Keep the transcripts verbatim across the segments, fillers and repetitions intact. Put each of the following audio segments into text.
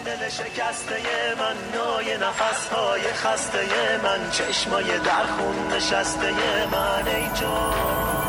دل شکسته من، نای نفسهای خسته من، چشمای در خون نشسته من، ای جان.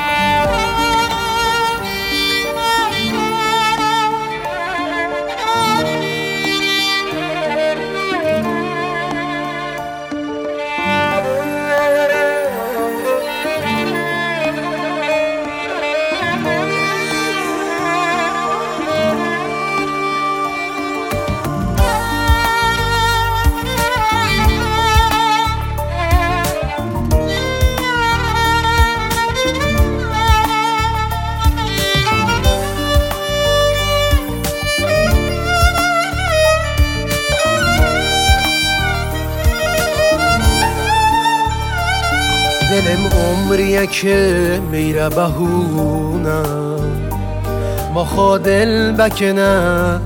دلم عمریه که میره بهونم، ما خوا دل بکنه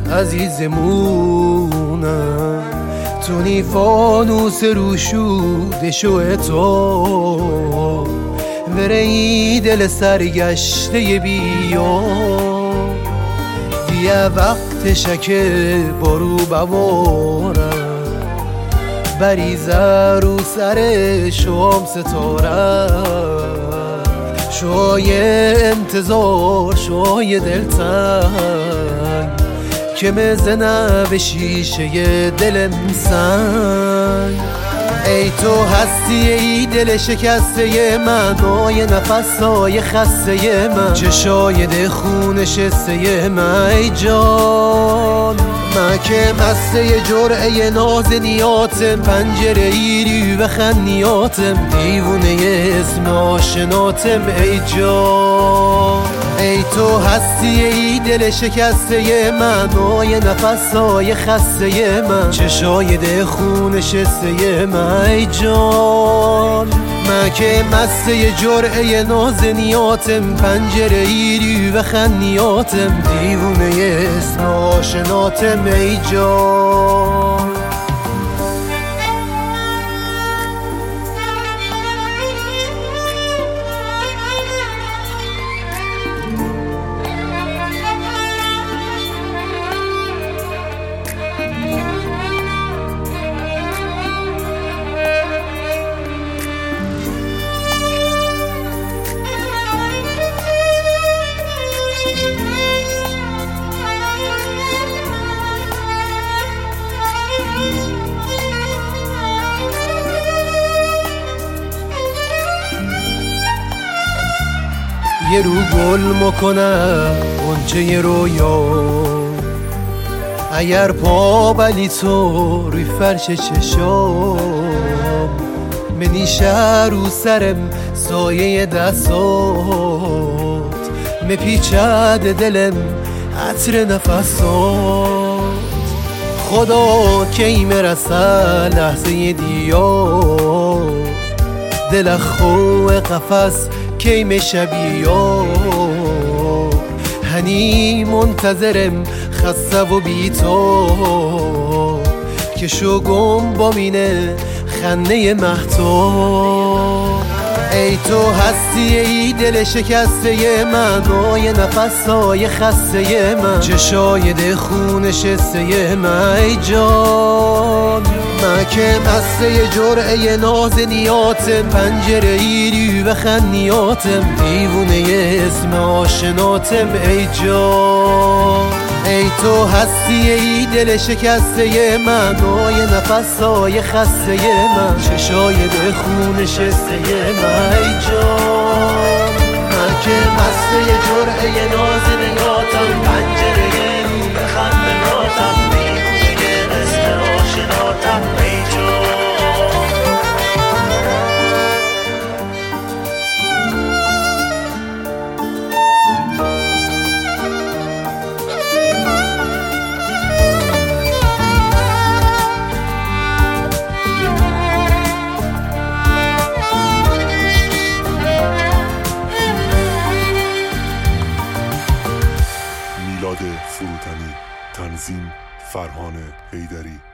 عزیزمونم، تو نی فانوس روشوده شو تو وره ای دل سرگشته بیا، دیگه وقتشه که برو بوارم بریزه رو سر شام ستاره، شوی انتظار شوی دلتنگ که مزنه به شیشه دلم سنگ. ای تو هستی ای دل شکسته من، نای نفسهای خسته من، چشای ده خون شسته من، ای جان. من که مسته جرعه نازنیاتم، پنجره ایری و خنیاتم، دیوونه اسم آشناتم، ای جان. ای تو هستی ای دل شکسته من، نای نفسهای خسته من، چشای ده خون شسته من، ای جان. من که مسته جرعه نازنیاتم، پنجره ایری و خنیاتم، دیوونه اسم آشناتم، ای جان. یه رو گل مکنه غنچه رویا، اگر پا بلی تو روی فرش چشام، منیشه رو سرم سایه دستات، مپیچد دلم عطر نفسات، خدا کی مرسه لحظه دیا، دل خو قفس کی میشه بیا، هنی منتظرم خسته و بی تو، که شو گم با مینه خنده مهتاب. ای تو هستی ای دل شکسته من، نای نفسهای خسته من، چشای ده خون شسته من، ای جان. من که مسته جرعه نازنیاتم، پنجره ایری و خنیاتم، دیوونه اسم آشناتم، ای جان. ای تو هستی ای دل شکسته من، نای نفسهای خسته من، چشای ده خون شسته من، ای جان. من که مسته جرعه نازنیاتم، پنجره رو به خنیاتم، دیوونه اسم آشناتم، ای جان. میلاد فروتنی، تنظیم فرهان حیدری.